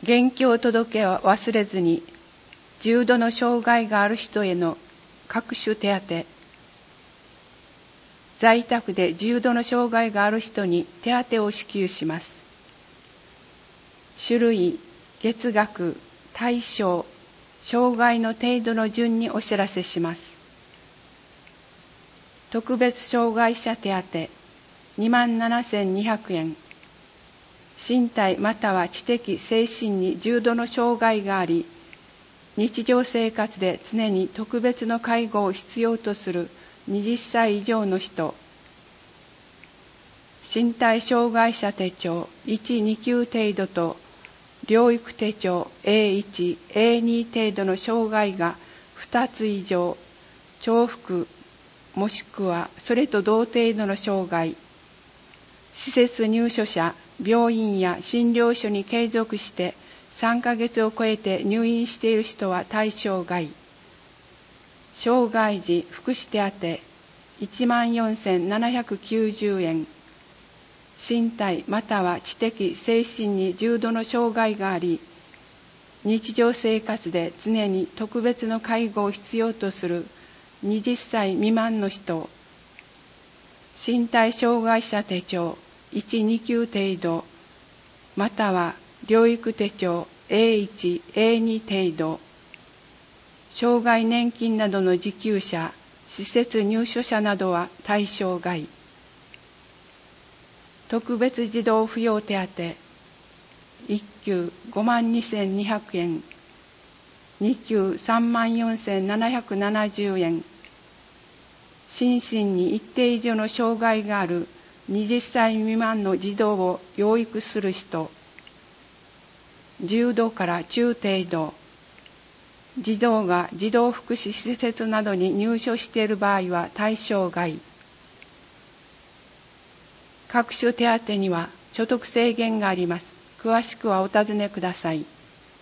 現況届を忘れずに、重度の障害がある人への各種手当、在宅で重度の障害がある人に手当を支給します。種類、月額、対象、障害の程度の順にお知らせします。特別障害者手当、27,200円。身体または知的・精神に重度の障害があり、日常生活で常に特別の介護を必要とする20歳以上の人。身体障害者手帳1、2級程度と療育手帳 A1、A2 程度の障害が2つ以上、重複もしくはそれと同程度の障害、施設入所者、病院や診療所に継続して3ヶ月を超えて入院している人は対象外。障害児福祉手当 14,790 円。身体または知的・精神に重度の障害があり、日常生活で常に特別の介護を必要とする20歳未満の人。身体障害者手帳1、2級程度、または療育手帳 A1、A2 程度、障害年金などの受給者、施設入所者などは対象外。特別児童扶養手当、1級 52,200 円、2級 34,770 円、心身に一定以上の障害がある20歳未満の児童を養育する人、重度から中程度、児童が児童福祉施設などに入所している場合は対象外。各種手当には所得制限があります。詳しくはお尋ねください。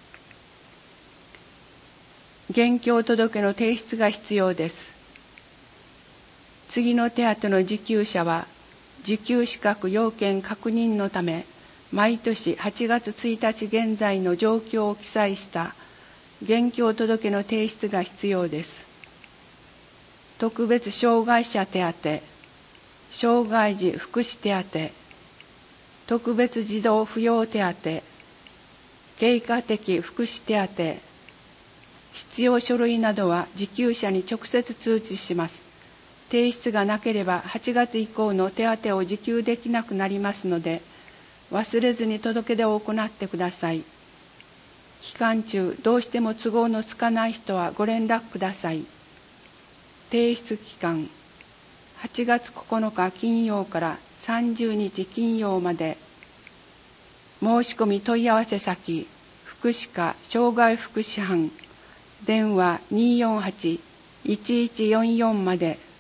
現況届の提出が必要です。次の手当の受給者は、受給資格要件確認のため、毎年8月1日現在の状況を記載した現況届の提出が必要です。特別障害者手当、障害児福祉手当、特別児童扶養手当、経過的福祉手当、必要書類などは受給者に直接通知します。提出がなければ8月以降の手当を受給できなくなりますので、忘れずに届け出を行ってください。期間中、どうしても都合のつかない人はご連絡ください。提出期間、8月9日金曜から30日金曜まで。申し込み問い合わせ先、福祉課障害福祉班、電話 248-1144 まで。